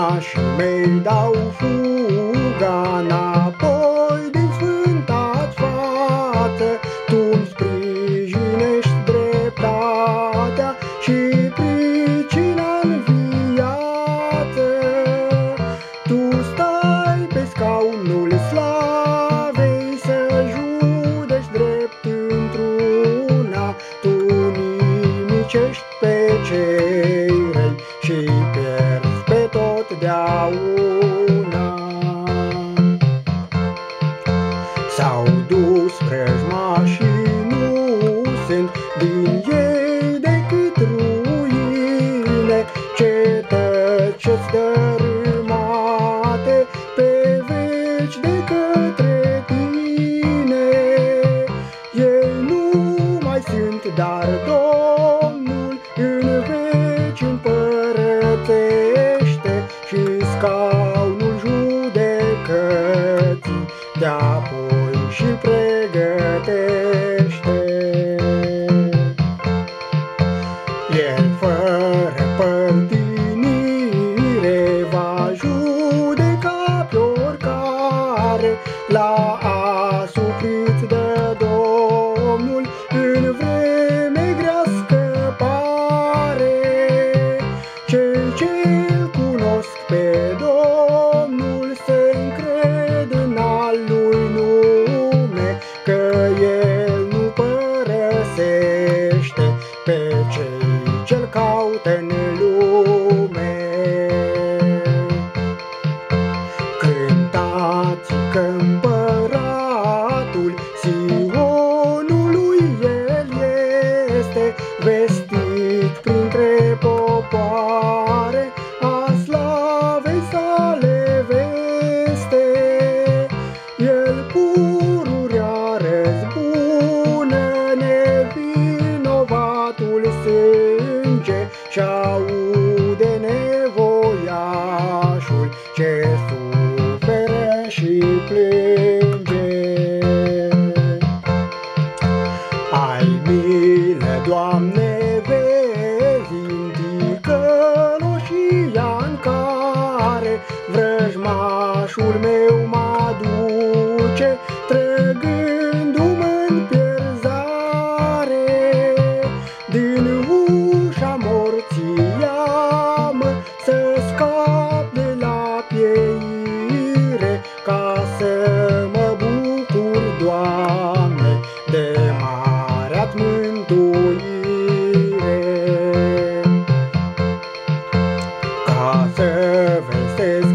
Vrăjmașii mei dau fuga înapoi din sfânta-ți față. Tu-mi sprijinești dreptatea și pricina-n viață. Tu stai pe scaunul slavei să judeci drept într-una. Tu nimicești pe cei răi și pierzi pe totdeauna. S-au dus vrăjmașii, nu sunt din ei decât ruine, cetăți dărâmate pe veci de către tine. Ei nu mai sunt, dar Domnul în veci împărătește și scaunul judecății de-apoi și pregătește. El fără părtinire va judeca pe oricare, la asuprit de Domnul în vreme grea scăpare. Cei ce-L cunosc pe Domnul se încred în al lui nume, că El nu părăsește pe cei ce-L caută în lume. Cântați că împăratul Sionului El este, vestit printre popoare, a slavei sale veste. El pururea răzbună nevinovatul sânge și aude nevoiașul ce suferă și plânge. Ai milă, Doamne, vezi, ticăloșia-n care vrăjmașul meu mă duce, trăgându-mă-n pierzare. Din ușa morții ia-mă să scap de la pieire, ca să mă bucur, Doamne, de marea-ți mântuire. Ca să vestesc